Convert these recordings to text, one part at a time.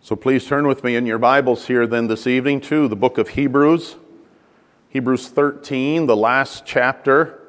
So please turn with me in your Bibles here then this evening to the book of Hebrews. Hebrews 13, the last chapter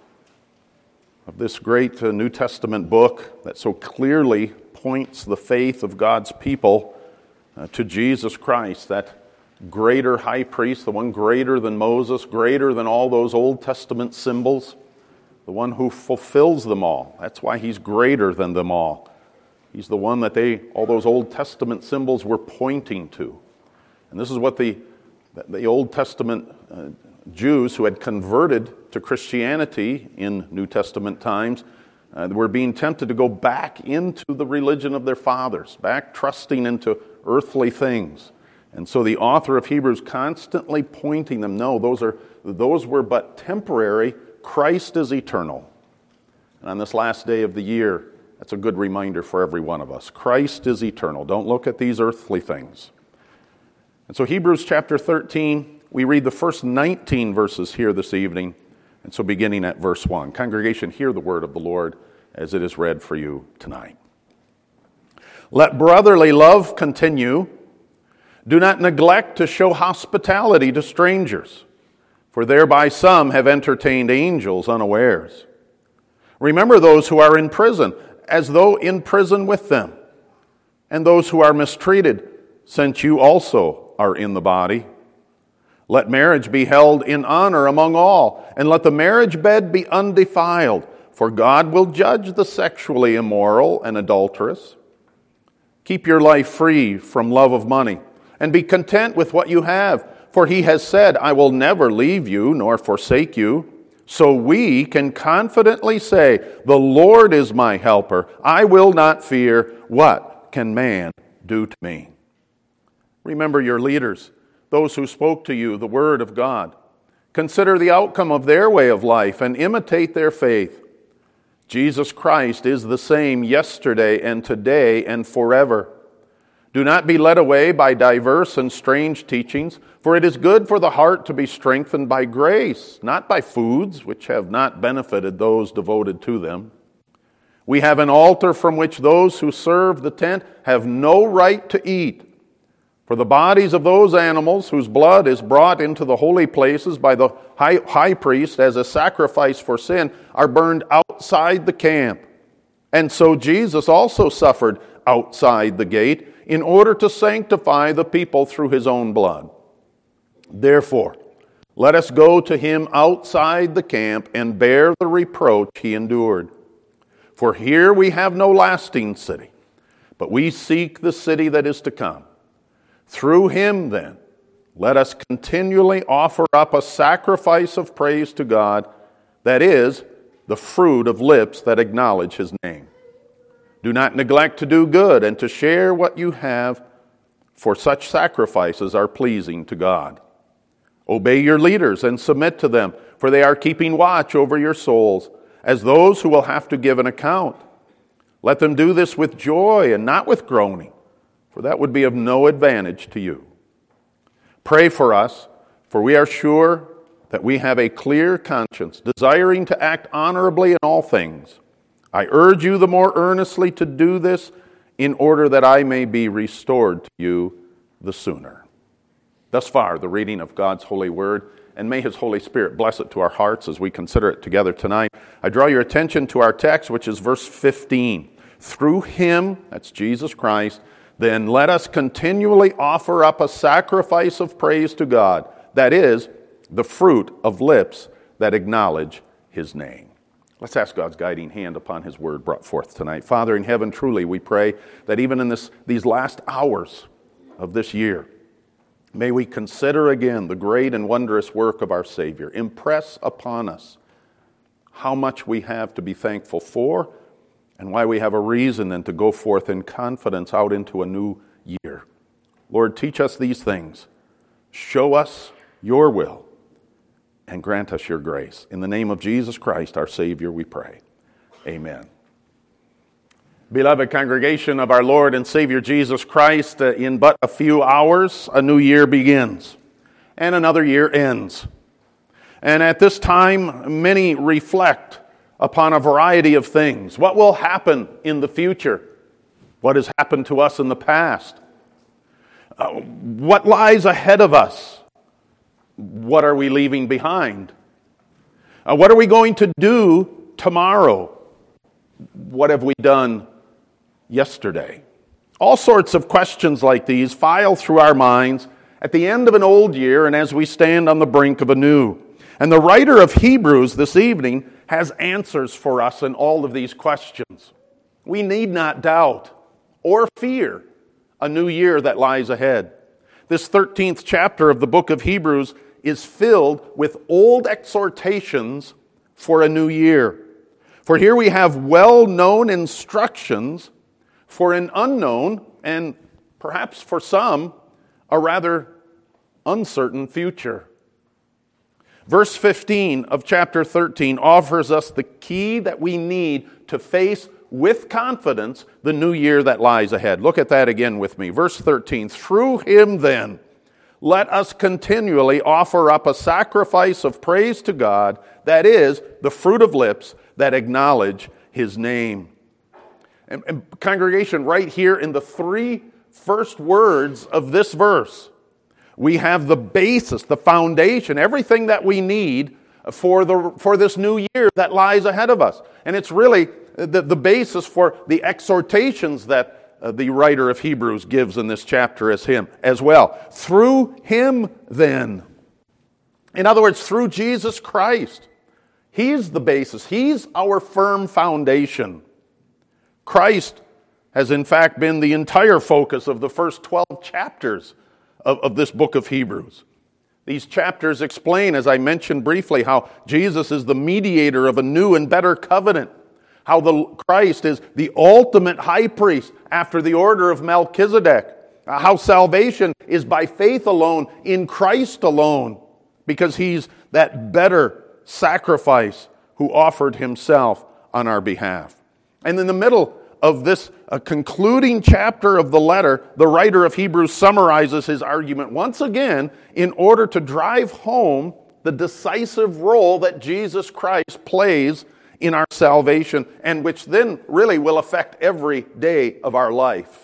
of this great New Testament book that so clearly points the faith of God's people to Jesus Christ, that greater high priest, the one greater than Moses, greater than all those Old Testament symbols, the one who fulfills them all. That's why he's greater than them all. He's the one that all those Old Testament symbols were pointing to. And this is what the Old Testament Jews who had converted to Christianity in New Testament times were being tempted to go back into the religion of their fathers, back trusting into earthly things. And so the author of Hebrews constantly pointing them, no, those were but temporary. Christ is eternal. And on this last day of the year, that's a good reminder for every one of us. Christ is eternal. Don't look at these earthly things. And so Hebrews chapter 13, we read the first 19 verses here this evening. And so beginning at verse 1. Congregation, hear the word of the Lord as it is read for you tonight. Let brotherly love continue. Do not neglect to show hospitality to strangers, for thereby some have entertained angels unawares. Remember those who are in prison, as though in prison with them, and those who are mistreated, since you also are in the body. Let marriage be held in honor among all, and let the marriage bed be undefiled, for God will judge the sexually immoral and adulterous. Keep your life free from love of money, and be content with what you have, for he has said, I will never leave you nor forsake you. So we can confidently say, the Lord is my helper. I will not fear. What can man do to me? Remember your leaders, those who spoke to you the word of God. Consider the outcome of their way of life and imitate their faith. Jesus Christ is the same yesterday and today and forever. Do not be led away by diverse and strange teachings, for it is good for the heart to be strengthened by grace, not by foods which have not benefited those devoted to them. We have an altar from which those who serve the tent have no right to eat. For the bodies of those animals whose blood is brought into the holy places by the high priest as a sacrifice for sin are burned outside the camp. And so Jesus also suffered outside the gate in order to sanctify the people through his own blood. Therefore, let us go to him outside the camp and bear the reproach he endured. For here we have no lasting city, but we seek the city that is to come. Through him, then, let us continually offer up a sacrifice of praise to God, that is, the fruit of lips that acknowledge his name. Do not neglect to do good and to share what you have, for such sacrifices are pleasing to God. Obey your leaders and submit to them, for they are keeping watch over your souls, as those who will have to give an account. Let them do this with joy and not with groaning, for that would be of no advantage to you. Pray for us, for we are sure that we have a clear conscience, desiring to act honorably in all things. I urge you the more earnestly to do this in order that I may be restored to you the sooner. Thus far, the reading of God's holy word, and may his Holy Spirit bless it to our hearts as we consider it together tonight. I draw your attention to our text, which is verse 15. Through him, that's Jesus Christ, then let us continually offer up a sacrifice of praise to God, that is, the fruit of lips that acknowledge his name. Let's ask God's guiding hand upon his word brought forth tonight. Father in heaven, truly we pray that even in these last hours of this year, may we consider again the great and wondrous work of our Savior. Impress upon us how much we have to be thankful for and why we have a reason then to go forth in confidence out into a new year. Lord, teach us these things. Show us your will. And grant us your grace. In the name of Jesus Christ, our Savior, we pray. Amen. Beloved congregation of our Lord and Savior Jesus Christ, in but a few hours, a new year begins, and another year ends. And at this time, many reflect upon a variety of things. What will happen in the future? What has happened to us in the past? What lies ahead of us? What are we leaving behind? What are we going to do tomorrow? What have we done yesterday? All sorts of questions like these file through our minds at the end of an old year and as we stand on the brink of a new. And the writer of Hebrews this evening has answers for us in all of these questions. We need not doubt or fear a new year that lies ahead. This 13th chapter of the book of Hebrews is filled with old exhortations for a new year. For here we have well-known instructions for an unknown and perhaps for some a rather uncertain future. Verse 15 of chapter 13 offers us the key that we need to face with confidence the new year that lies ahead. Look at that again with me. Verse 13, through him then, let us continually offer up a sacrifice of praise to God, that is, the fruit of lips that acknowledge his name. And congregation, right here in the three first words of this verse, we have the basis, the foundation, everything that we need for this new year that lies ahead of us. And it's really the basis for the exhortations that the writer of Hebrews gives in this chapter as well. Through him then. In other words, through Jesus Christ. He's the basis. He's our firm foundation. Christ has in fact been the entire focus of the first 12 chapters of this book of Hebrews. These chapters explain, as I mentioned briefly, how Jesus is the mediator of a new and better covenant. How Christ is the ultimate high priest after the order of Melchizedek. How salvation is by faith alone, in Christ alone, because he's that better sacrifice who offered himself on our behalf. And in the middle of this concluding chapter of the letter, the writer of Hebrews summarizes his argument once again in order to drive home the decisive role that Jesus Christ plays in our salvation, and which then really will affect every day of our life.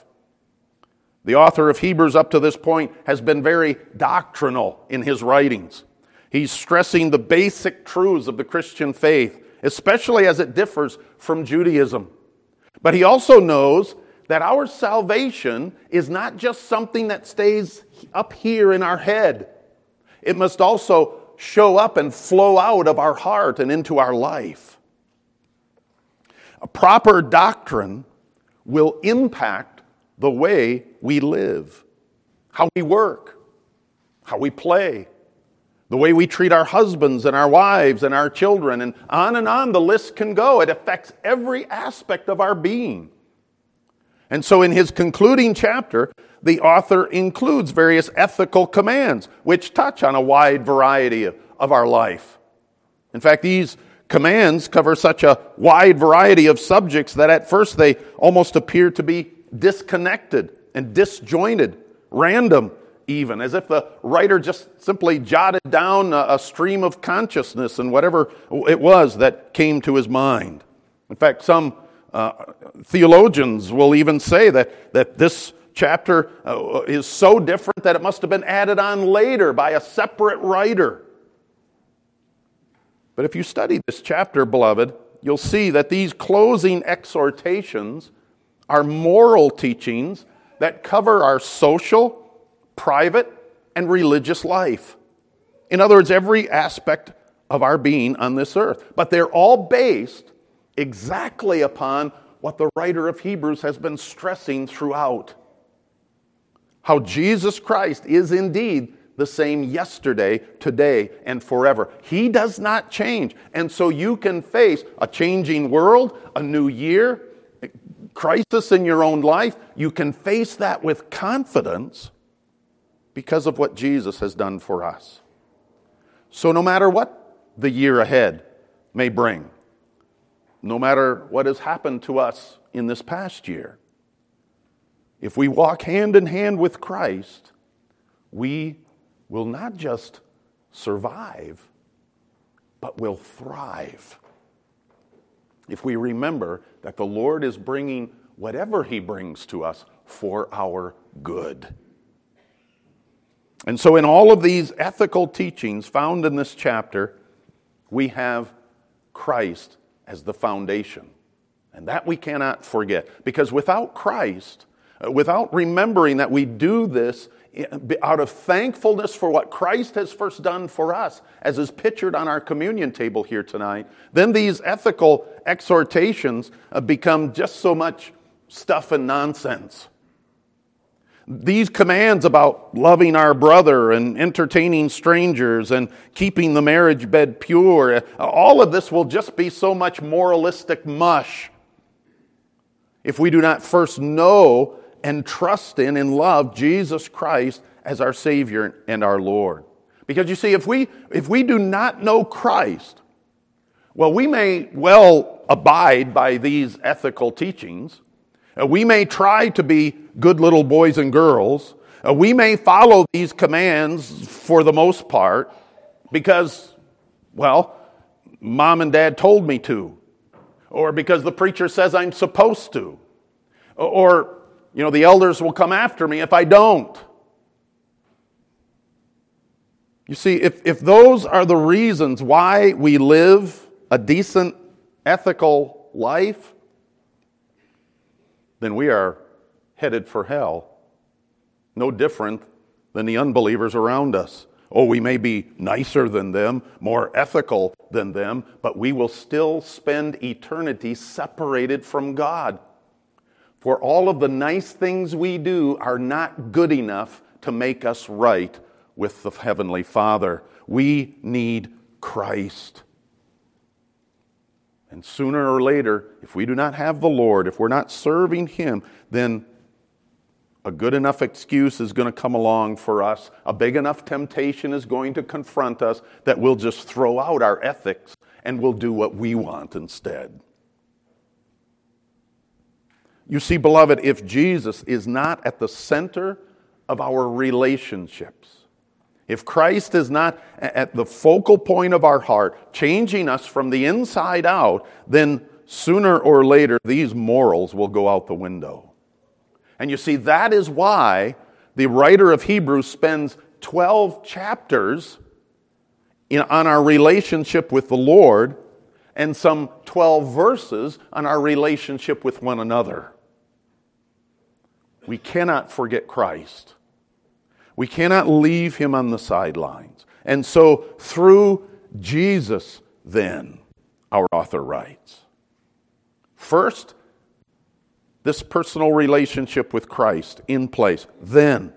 The author of Hebrews up to this point has been very doctrinal in his writings. He's stressing the basic truths of the Christian faith, especially as it differs from Judaism. But he also knows that our salvation is not just something that stays up here in our head. It must also show up and flow out of our heart and into our life. A proper doctrine will impact the way we live, how we work, how we play, the way we treat our husbands and our wives and our children, and on the list can go. It affects every aspect of our being. And so in his concluding chapter, the author includes various ethical commands which touch on a wide variety of our life. In fact, these commands cover such a wide variety of subjects that at first they almost appear to be disconnected and disjointed, random even, as if the writer just simply jotted down a stream of consciousness and whatever it was that came to his mind. In fact, some theologians will even say that this chapter is so different that it must have been added on later by a separate writer. But if you study this chapter, beloved, you'll see that these closing exhortations are moral teachings that cover our social, private, and religious life. In other words, every aspect of our being on this earth. But they're all based exactly upon what the writer of Hebrews has been stressing throughout. How Jesus Christ is indeed the same yesterday, today, and forever. He does not change. And so you can face a changing world, a new year, crisis in your own life. You can face that with confidence because of what Jesus has done for us. So no matter what the year ahead may bring, no matter what has happened to us in this past year, if we walk hand in hand with Christ, we will not just survive, but will thrive. If we remember that the Lord is bringing whatever He brings to us for our good. And so in all of these ethical teachings found in this chapter, we have Christ as the foundation. And that we cannot forget. Because without Christ, without remembering that we do this out of thankfulness for what Christ has first done for us, as is pictured on our communion table here tonight, then these ethical exhortations become just so much stuff and nonsense. These commands about loving our brother and entertaining strangers and keeping the marriage bed pure, all of this will just be so much moralistic mush if we do not first know and trust in and love Jesus Christ as our Savior and our Lord. Because you see, if we do not know Christ, well, we may well abide by these ethical teachings. We may try to be good little boys and girls. We may follow these commands for the most part because, well, mom and dad told me to, or because the preacher says I'm supposed to, or, the elders will come after me if I don't. You see, if those are the reasons why we live a decent, ethical life, then we are headed for hell. No different than the unbelievers around us. Oh, we may be nicer than them, more ethical than them, but we will still spend eternity separated from God. For all of the nice things we do are not good enough to make us right with the Heavenly Father. We need Christ. And sooner or later, if we do not have the Lord, if we're not serving Him, then a good enough excuse is going to come along for us. A big enough temptation is going to confront us that we'll just throw out our ethics and we'll do what we want instead. You see, beloved, if Jesus is not at the center of our relationships, if Christ is not at the focal point of our heart, changing us from the inside out, then sooner or later these morals will go out the window. And you see, that is why the writer of Hebrews spends 12 chapters on our relationship with the Lord and some 12 verses on our relationship with one another. We cannot forget Christ. We cannot leave Him on the sidelines. And so through Jesus, then, our author writes, first, this personal relationship with Christ in place. Then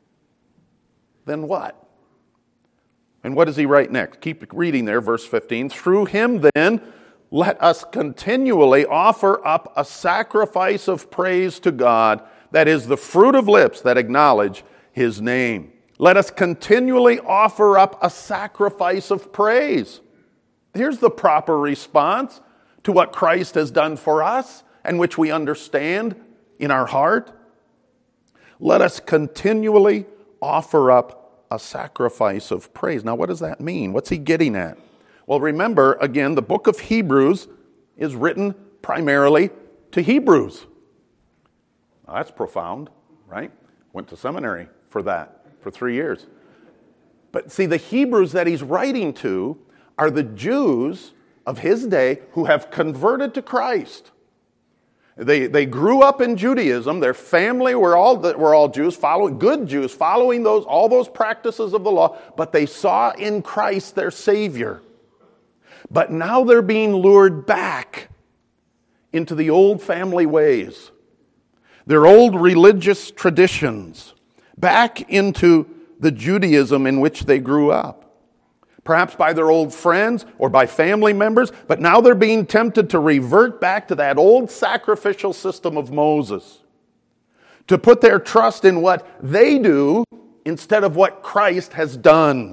what? And what does he write next? Keep reading there, verse 15. Through Him, then, let us continually offer up a sacrifice of praise to God, that is the fruit of lips that acknowledge His name. Let us continually offer up a sacrifice of praise. Here's the proper response to what Christ has done for us and which we understand in our heart. Let us continually offer up a sacrifice of praise. Now, what does that mean? What's he getting at? Well, remember, again, the book of Hebrews is written primarily to Hebrews. Now, that's profound, right? Went to seminary for that for 3 years. But see, the Hebrews that he's writing to are the Jews of his day who have converted to Christ. They grew up in Judaism. Their family were all Jews, good Jews, following all those practices of the law, but they saw in Christ their Savior. But now they're being lured back into the old family ways, their old religious traditions, back into the Judaism in which they grew up. Perhaps by their old friends or by family members, but now they're being tempted to revert back to that old sacrificial system of Moses, to put their trust in what they do instead of what Christ has done.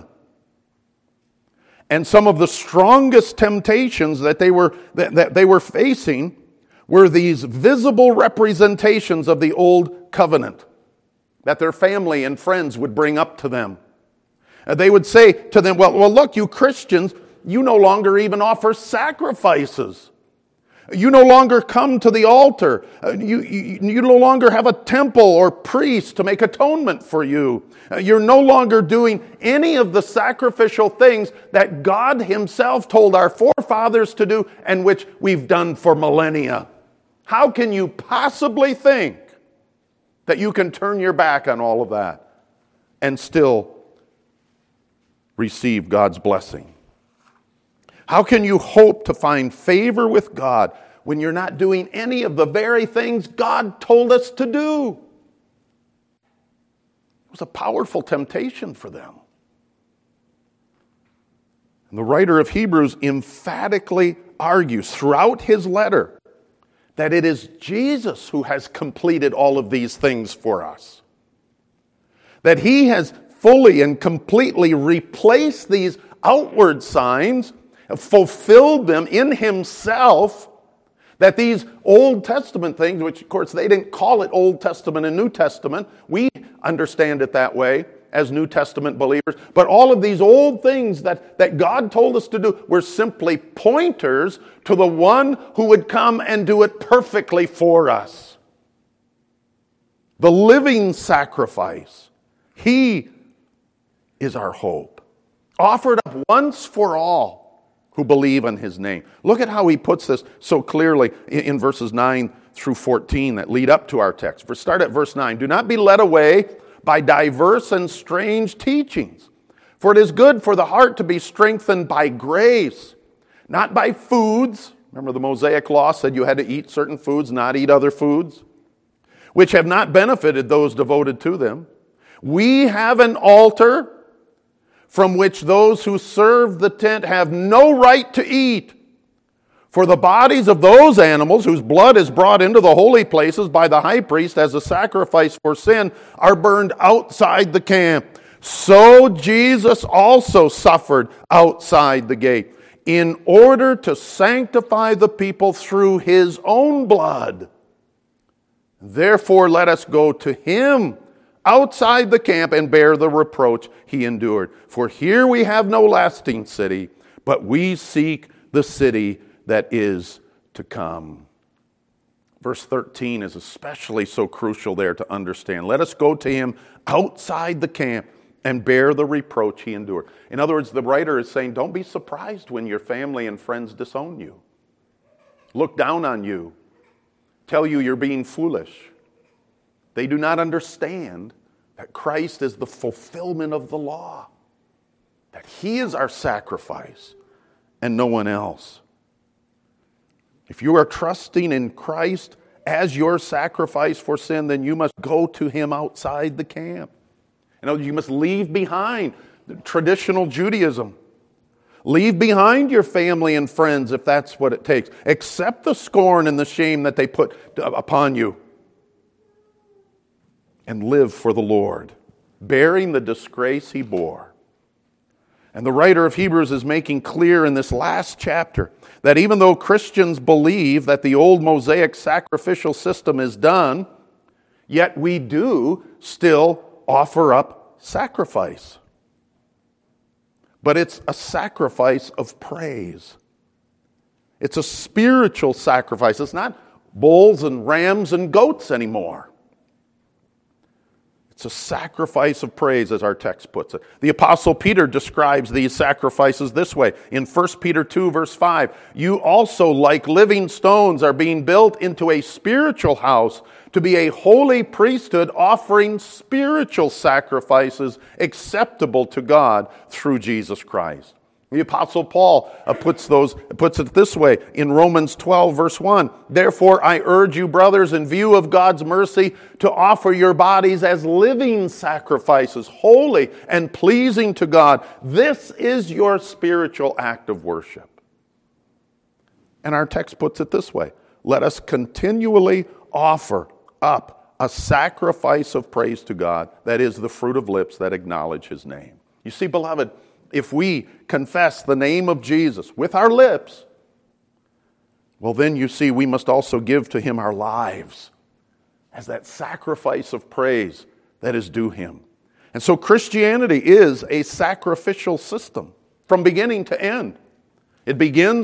And some of the strongest temptations that they were facing were these visible representations of the old covenant that their family and friends would bring up to them. They would say to them, well, look, you Christians, you no longer even offer sacrifices. You no longer come to the altar. You no longer have a temple or priest to make atonement for you. You're no longer doing any of the sacrificial things that God himself told our forefathers to do and which we've done for millennia. How can you possibly think that you can turn your back on all of that and still receive God's blessing? How can you hope to find favor with God when you're not doing any of the very things God told us to do? It was a powerful temptation for them. And the writer of Hebrews emphatically argues throughout his letter that it is Jesus who has completed all of these things for us. That he has fully and completely replaced these outward signs, fulfilled them in himself, that these Old Testament things, which of course they didn't call it Old Testament and New Testament, we understand it that way as New Testament believers, but all of these old things that God told us to do were simply pointers to the one who would come and do it perfectly for us. The living sacrifice. He is our hope, offered up once for all who believe in his name. Look at how he puts this so clearly in verses 9 through 14 that lead up to our text. Start at verse 9. Do not be led away by diverse and strange teachings, for it is good for the heart to be strengthened by grace, not by foods. Remember, the Mosaic law said you had to eat certain foods, not eat other foods, which have not benefited those devoted to them. We have an altar from which those who serve the tent have no right to eat. For the bodies of those animals whose blood is brought into the holy places by the high priest as a sacrifice for sin are burned outside the camp. So Jesus also suffered outside the gate in order to sanctify the people through his own blood. Therefore, let us go to him outside the camp and bear the reproach he endured. For here we have no lasting city, but we seek the city that is to come. Verse 13 is especially so crucial there to understand. Let us go to him outside the camp and bear the reproach he endured. In other words, the writer is saying, don't be surprised when your family and friends disown you, look down on you, tell you you're being foolish. They do not understand that Christ is the fulfillment of the law, that he is our sacrifice and no one else. If you are trusting in Christ as your sacrifice for sin, then you must go to him outside the camp. In other words, you must leave behind traditional Judaism. Leave behind your family and friends if that's what it takes. Accept the scorn and the shame that they put upon you. And live for the Lord, bearing the disgrace he bore. And the writer of Hebrews is making clear in this last chapter that even though Christians believe that the old Mosaic sacrificial system is done, yet we do still offer up sacrifice. But it's a sacrifice of praise. It's a spiritual sacrifice. It's not bulls and rams and goats anymore. It's a sacrifice of praise, as our text puts it. The Apostle Peter describes these sacrifices this way. In 1 Peter 2, verse 5, you also, like living stones, are being built into a spiritual house to be a holy priesthood, offering spiritual sacrifices acceptable to God through Jesus Christ. The Apostle Paul puts it this way in Romans 12, verse 1. Therefore, I urge you, brothers, in view of God's mercy, to offer your bodies as living sacrifices, holy and pleasing to God. This is your spiritual act of worship. And our text puts it this way. Let us continually offer up a sacrifice of praise to God, that is the fruit of lips that acknowledge his name. You see, beloved, if we confess the name of Jesus with our lips, well then you see we must also give to him our lives as that sacrifice of praise that is due him. And so Christianity is a sacrificial system from beginning to end. It begins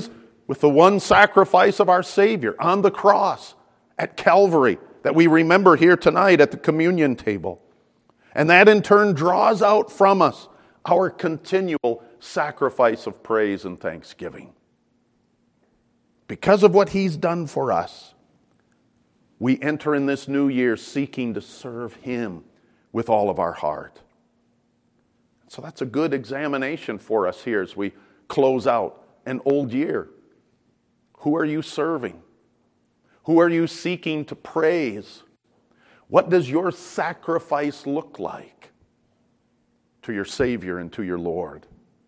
with the one sacrifice of our Savior on the cross at Calvary that we remember here tonight at the communion table. And that in turn draws out from us our continual sacrifice of praise and thanksgiving. Because of what He's done for us, we enter in this new year seeking to serve Him with all of our heart. So that's a good examination for us here as we close out an old year. Who are you serving? Who are you seeking to praise? What does your sacrifice look like to your Savior and to your Lord?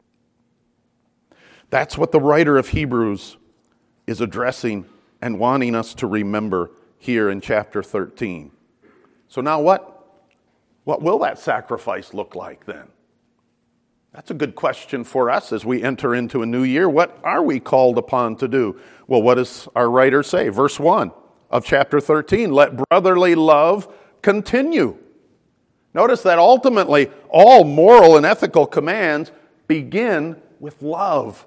That's what the writer of Hebrews is addressing and wanting us to remember here in chapter 13. So now what will that sacrifice look like then? That's a good question for us as we enter into a new year. What are we called upon to do? Well, what does our writer say? Verse 1 of chapter 13, let brotherly love continue. Notice that ultimately all moral and ethical commands begin with love.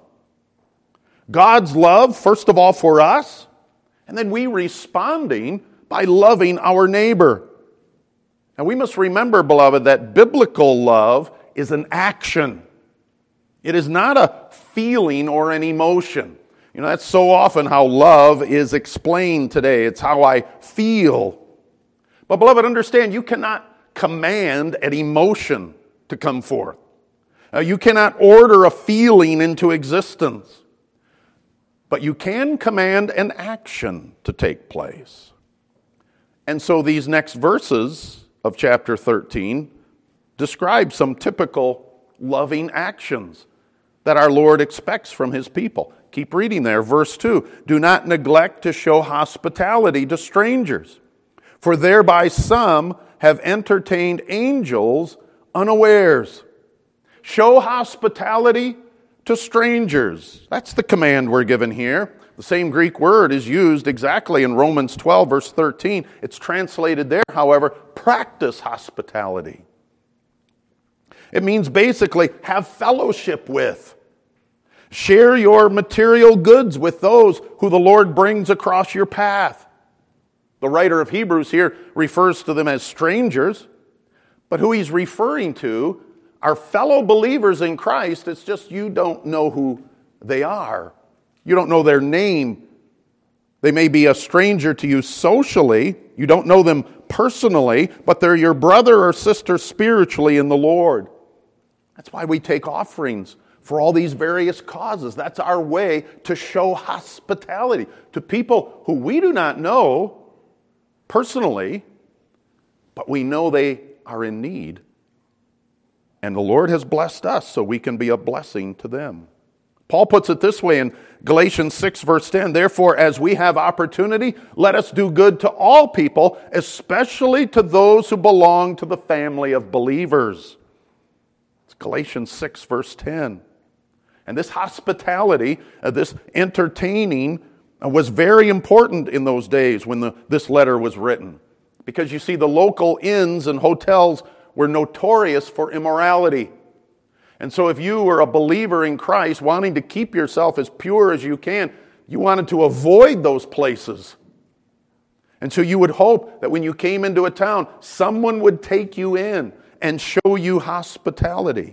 God's love, first of all, for us, and then we responding by loving our neighbor. Now we must remember, beloved, that biblical love is an action. It is not a feeling or an emotion. You know, that's so often how love is explained today. It's how I feel. But beloved, understand, you cannot command an emotion to come forth. You cannot order a feeling into existence. But you can command an action to take place. And so these next verses of chapter 13 describe some typical loving actions that our Lord expects from His people. Keep reading there. Verse 2, do not neglect to show hospitality to strangers, for thereby some have entertained angels unawares. Show hospitality to strangers. That's the command we're given here. The same Greek word is used exactly in Romans 12, verse 13. It's translated there, however, practice hospitality. It means basically have fellowship with. Share your material goods with those who the Lord brings across your path. The writer of Hebrews here refers to them as strangers, but who he's referring to are fellow believers in Christ. It's just you don't know who they are. You don't know their name. They may be a stranger to you socially. You don't know them personally, but they're your brother or sister spiritually in the Lord. That's why we take offerings for all these various causes. That's our way to show hospitality to people who we do not know personally, but we know they are in need. And the Lord has blessed us so we can be a blessing to them. Paul puts it this way in Galatians 6, verse 10, therefore, as we have opportunity, let us do good to all people, especially to those who belong to the family of believers. It's Galatians 6, verse 10. And this hospitality, this entertaining, was very important in those days when this letter was written. Because you see, the local inns and hotels were notorious for immorality. And so if you were a believer in Christ, wanting to keep yourself as pure as you can, you wanted to avoid those places. And so you would hope that when you came into a town, someone would take you in and show you hospitality.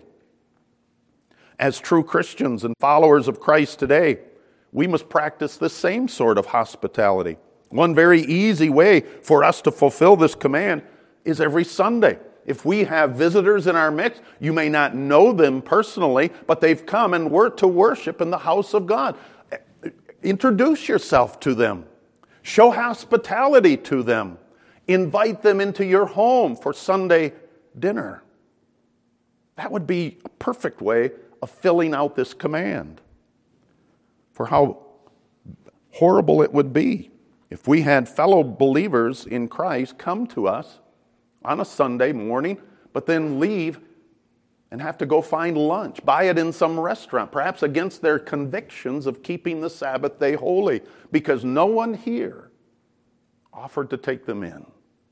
As true Christians and followers of Christ today, we must practice the same sort of hospitality. One very easy way for us to fulfill this command is every Sunday. If we have visitors in our midst, you may not know them personally, but they've come and were to worship in the house of God. Introduce yourself to them. Show hospitality to them. Invite them into your home for Sunday dinner. That would be a perfect way of filling out this command. For how horrible it would be if we had fellow believers in Christ come to us on a Sunday morning, but then leave and have to go find lunch, buy it in some restaurant, perhaps against their convictions of keeping the Sabbath day holy, because no one here offered to take them in.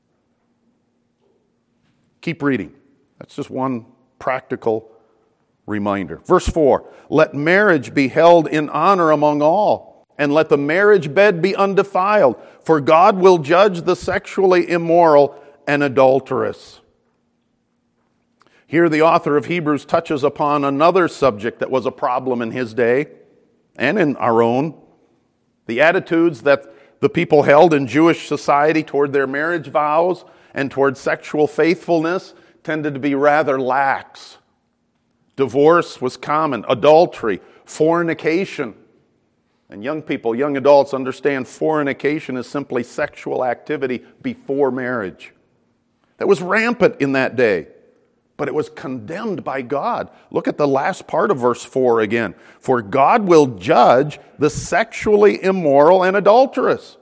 Keep reading. That's just one practical reminder. Verse 4, let marriage be held in honor among all, and let the marriage bed be undefiled, for God will judge the sexually immoral and adulterous. Here the author of Hebrews touches upon another subject that was a problem in his day and in our own. The attitudes that the people held in Jewish society toward their marriage vows and toward sexual faithfulness tended to be rather lax. Divorce was common, adultery, fornication. And young people, young adults understand fornication is simply sexual activity before marriage. That was rampant in that day, but it was condemned by God. Look at the last part of verse 4 again. For God will judge the sexually immoral and adulterous.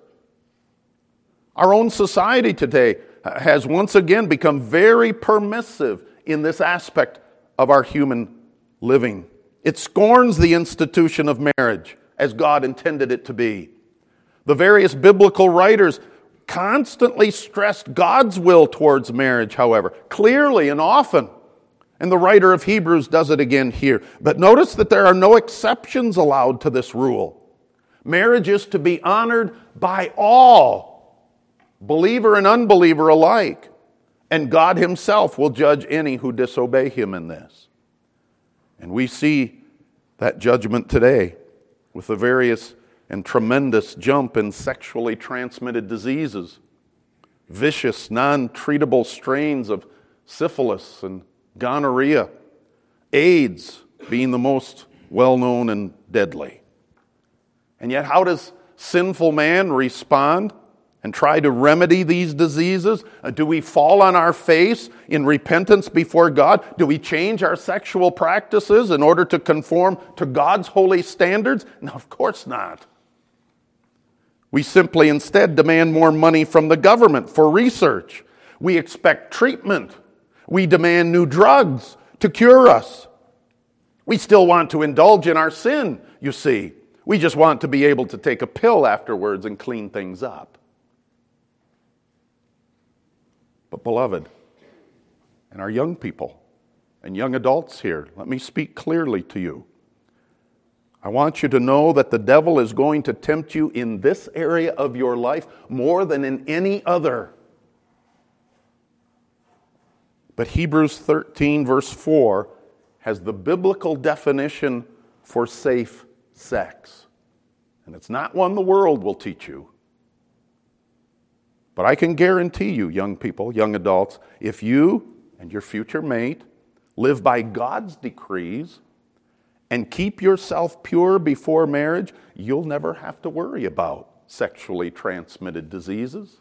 Our own society today has once again become very permissive in this aspect of our human living. It scorns the institution of marriage as God intended it to be. The various biblical writers constantly stressed God's will towards marriage, however, clearly and often. And the writer of Hebrews does it again here. But notice that there are no exceptions allowed to this rule. Marriage is to be honored by all, believer and unbeliever alike. And God himself will judge any who disobey him in this. And we see that judgment today with the various and tremendous jump in sexually transmitted diseases, vicious, non-treatable strains of syphilis and gonorrhea, AIDS being the most well-known and deadly. And yet, how does sinful man respond and try to remedy these diseases? Do we fall on our face in repentance before God? Do we change our sexual practices in order to conform to God's holy standards? No, of course not. We simply instead demand more money from the government for research. We expect treatment. We demand new drugs to cure us. We still want to indulge in our sin, you see. We just want to be able to take a pill afterwards and clean things up. But beloved, and our young people and young adults here, let me speak clearly to you. I want you to know that the devil is going to tempt you in this area of your life more than in any other. But Hebrews 13 verse 4 has the biblical definition for safe sex. And it's not one the world will teach you. But I can guarantee you, young people, young adults, if you and your future mate live by God's decrees and keep yourself pure before marriage, you'll never have to worry about sexually transmitted diseases.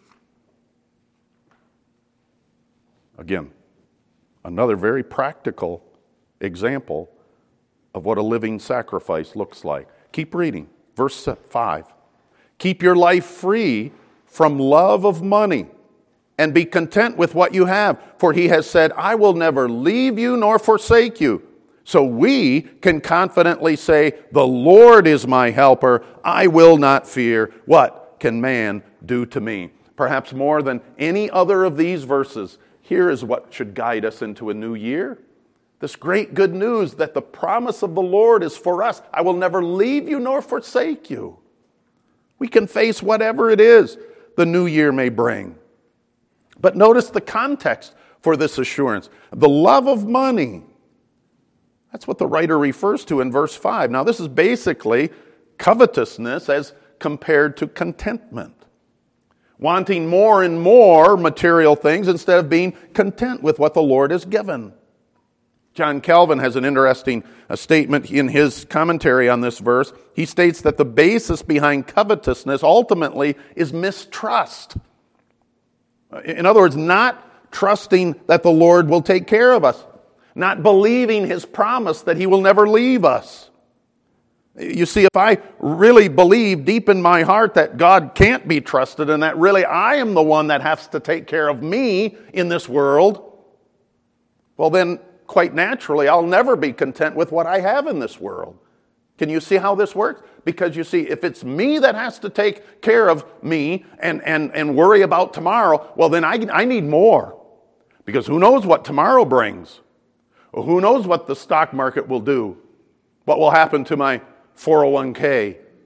Again, another very practical example of what a living sacrifice looks like. Keep reading. Verse 5. Keep your life free from love of money, and be content with what you have. For he has said, I will never leave you nor forsake you. So we can confidently say, the Lord is my helper. I will not fear. What can man do to me? Perhaps more than any other of these verses, here is what should guide us into a new year. This great good news that the promise of the Lord is for us. I will never leave you nor forsake you. We can face whatever it is the new year may bring. But notice the context for this assurance. The love of money. That's what the writer refers to in verse 5. Now, this is basically covetousness as compared to contentment. Wanting more and more material things instead of being content with what the Lord has given. John Calvin has an interesting statement in his commentary on this verse. He states that the basis behind covetousness ultimately is mistrust. In other words, not trusting that the Lord will take care of us. Not believing his promise that he will never leave us. You see, if I really believe deep in my heart that God can't be trusted and that really I am the one that has to take care of me in this world, well then, quite naturally, I'll never be content with what I have in this world. Can you see how this works? Because you see, if it's me that has to take care of me and worry about tomorrow, well then I need more. Because who knows what tomorrow brings? Or who knows what the stock market will do? What will happen to my 401k?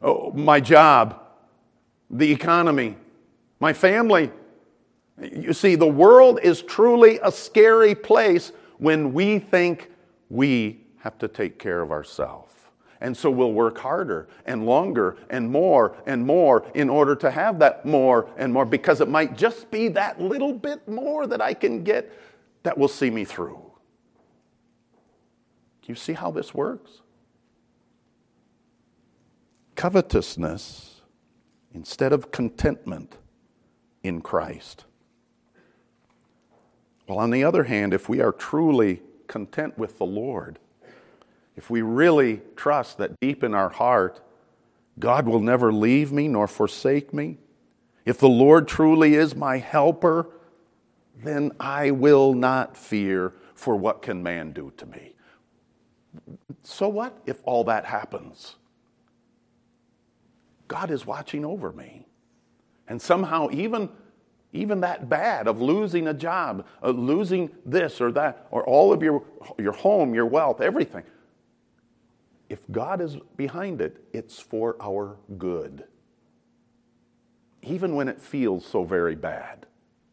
my job, the economy, my family. You see, the world is truly a scary place when we think we have to take care of ourselves. And so we'll work harder and longer and more in order to have that more and more, because it might just be that little bit more that I can get that will see me through. Do you see how this works? Covetousness instead of contentment in Christ. Well, on the other hand, if we are truly content with the Lord, if we really trust that deep in our heart, God will never leave me nor forsake me, if the Lord truly is my helper, then I will not fear for what can man do to me. So what if all that happens? God is watching over me. And somehow even that bad of losing a job, losing this or that, or all of your home, your wealth, everything. If God is behind it, it's for our good. Even when it feels so very bad.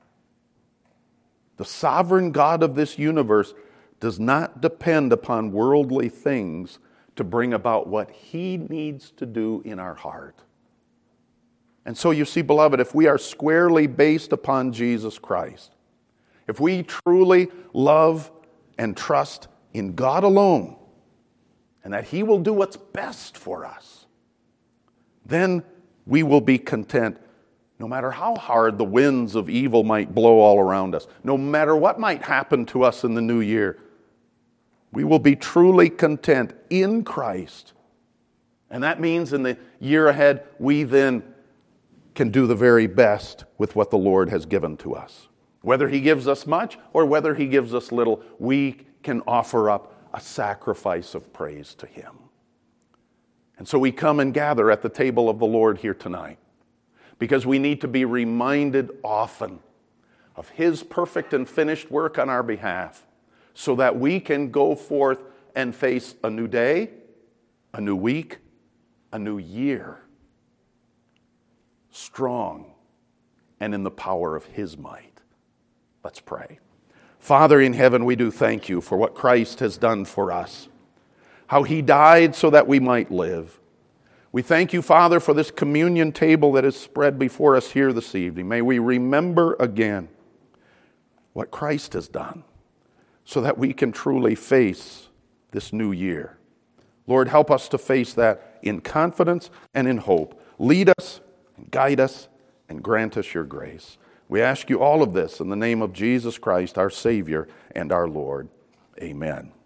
The sovereign God of this universe does not depend upon worldly things to bring about what He needs to do in our heart. And so you see, beloved, if we are squarely based upon Jesus Christ, if we truly love and trust in God alone, and that He will do what's best for us, then we will be content no matter how hard the winds of evil might blow all around us, no matter what might happen to us in the new year. We will be truly content in Christ. And that means in the year ahead, we then can do the very best with what the Lord has given to us. Whether He gives us much or whether He gives us little, we can offer up a sacrifice of praise to Him. And so we come and gather at the table of the Lord here tonight because we need to be reminded often of His perfect and finished work on our behalf so that we can go forth and face a new day, a new week, a new year, strong and in the power of His might. Let's pray. Father in heaven, we do thank You for what Christ has done for us, how He died so that we might live. We thank You, Father, for this communion table that is spread before us here this evening. May we remember again what Christ has done so that we can truly face this new year. Lord, help us to face that in confidence and in hope. Lead us, guide us, and grant us Your grace. We ask You all of this in the name of Jesus Christ, our Savior and our Lord. Amen.